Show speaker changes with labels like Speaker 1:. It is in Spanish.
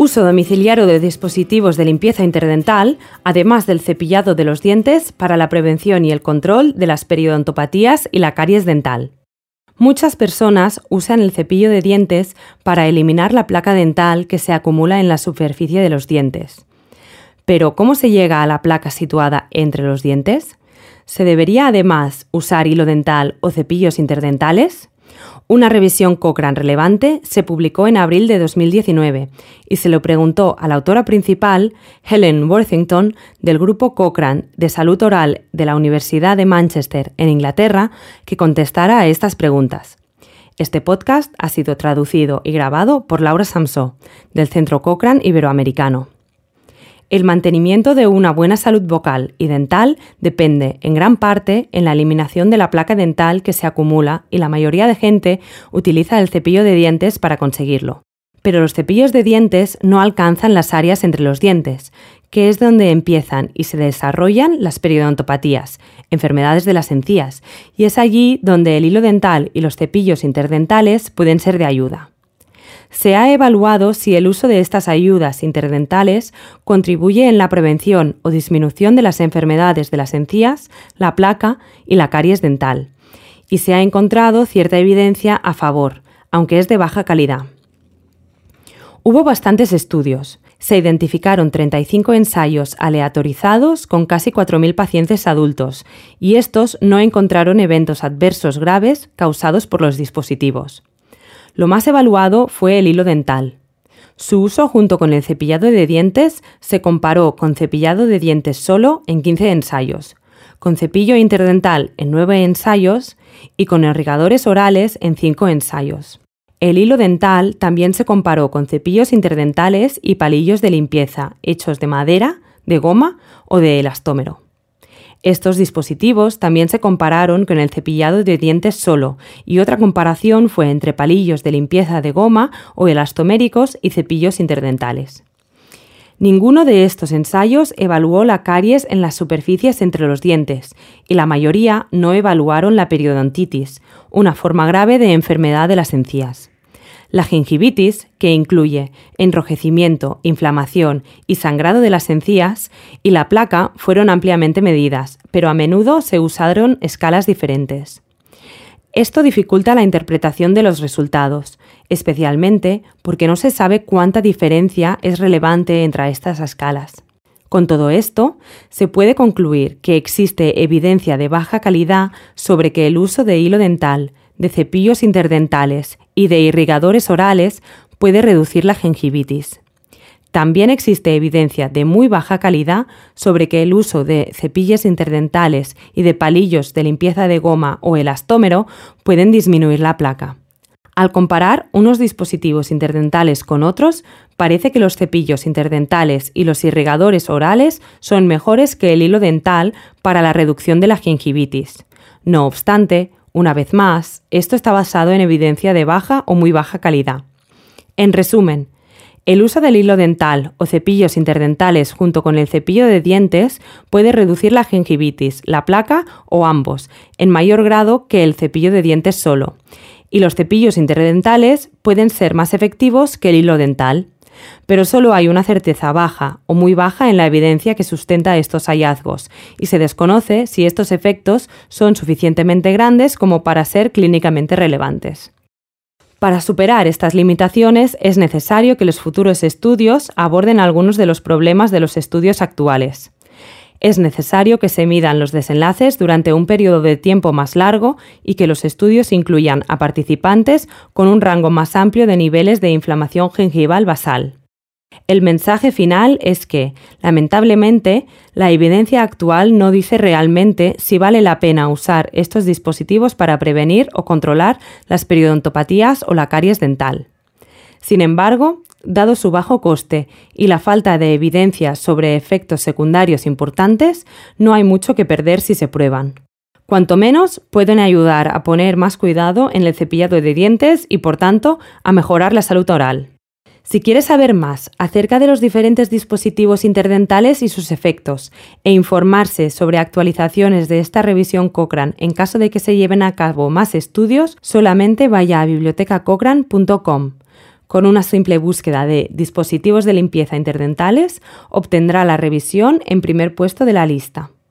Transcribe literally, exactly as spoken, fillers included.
Speaker 1: Uso domiciliario de dispositivos de limpieza interdental, además del cepillado de los dientes para la prevención y el control de las periodontopatías y la caries dental. Muchas personas usan el cepillo de dientes para eliminar la placa dental que se acumula en la superficie de los dientes. Pero, ¿cómo se llega a la placa situada entre los dientes? ¿Se debería además usar hilo dental o cepillos interdentales? Una revisión Cochrane relevante se publicó en abril de dos mil diecinueve y se lo preguntó a la autora principal, Helen Worthington, del grupo Cochrane de Salud Oral de la Universidad de Manchester, en Inglaterra, que contestara a estas preguntas. Este podcast ha sido traducido y grabado por Laura Samsó, del Centro Cochrane Iberoamericano. El mantenimiento de una buena salud vocal y dental depende, en gran parte, en la eliminación de la placa dental que se acumula y la mayoría de gente utiliza el cepillo de dientes para conseguirlo. Pero los cepillos de dientes no alcanzan las áreas entre los dientes, que es donde empiezan y se desarrollan las periodontopatías, enfermedades de las encías, y es allí donde el hilo dental y los cepillos interdentales pueden ser de ayuda. Se ha evaluado si el uso de estas ayudas interdentales contribuye en la prevención o disminución de las enfermedades de las encías, la placa y la caries dental, y se ha encontrado cierta evidencia a favor, aunque es de baja calidad. Hubo bastantes estudios. Se identificaron treinta y cinco ensayos aleatorizados con casi cuatro mil pacientes adultos, y estos no encontraron eventos adversos graves causados por los dispositivos. Lo más evaluado fue el hilo dental. Su uso junto con el cepillado de dientes se comparó con cepillado de dientes solo en quince ensayos, con cepillo interdental en nueve ensayos y con irrigadores orales en cinco ensayos. El hilo dental también se comparó con cepillos interdentales y palillos de limpieza hechos de madera, de goma o de elastómero. Estos dispositivos también se compararon con el cepillado de dientes solo, y otra comparación fue entre palillos de limpieza de goma o elastoméricos y cepillos interdentales. Ninguno de estos ensayos evaluó la caries en las superficies entre los dientes, y la mayoría no evaluaron la periodontitis, una forma grave de enfermedad de las encías. La gingivitis, que incluye enrojecimiento, inflamación y sangrado de las encías, y la placa fueron ampliamente medidas, pero a menudo se usaron escalas diferentes. Esto dificulta la interpretación de los resultados, especialmente porque no se sabe cuánta diferencia es relevante entre estas escalas. Con todo esto, se puede concluir que existe evidencia de baja calidad sobre que el uso de hilo dental, de cepillos interdentales y de irrigadores orales puede reducir la gingivitis. También existe evidencia de muy baja calidad sobre que el uso de cepillos interdentales y de palillos de limpieza de goma o elastómero pueden disminuir la placa. Al comparar unos dispositivos interdentales con otros, parece que los cepillos interdentales y los irrigadores orales son mejores que el hilo dental para la reducción de la gingivitis. No obstante, una vez más, esto está basado en evidencia de baja o muy baja calidad. En resumen, el uso del hilo dental o cepillos interdentales junto con el cepillo de dientes puede reducir la gingivitis, la placa o ambos, en mayor grado que el cepillo de dientes solo. Y los cepillos interdentales pueden ser más efectivos que el hilo dental. Pero solo hay una certeza baja o muy baja en la evidencia que sustenta estos hallazgos, y se desconoce si estos efectos son suficientemente grandes como para ser clínicamente relevantes. Para superar estas limitaciones es necesario que los futuros estudios aborden algunos de los problemas de los estudios actuales. Es necesario que se midan los desenlaces durante un periodo de tiempo más largo y que los estudios incluyan a participantes con un rango más amplio de niveles de inflamación gingival basal. El mensaje final es que, lamentablemente, la evidencia actual no dice realmente si vale la pena usar estos dispositivos para prevenir o controlar las periodontopatías o la caries dental. Sin embargo, dado su bajo coste y la falta de evidencia sobre efectos secundarios importantes, no hay mucho que perder si se prueban. Cuanto menos, pueden ayudar a poner más cuidado en el cepillado de dientes y, por tanto, a mejorar la salud oral. Si quieres saber más acerca de los diferentes dispositivos interdentales y sus efectos, e informarse sobre actualizaciones de esta revisión Cochrane en caso de que se lleven a cabo más estudios, solamente vaya a biblioteca cochrane punto com. Con una simple búsqueda de dispositivos de limpieza interdentales, obtendrá la revisión en primer puesto de la lista.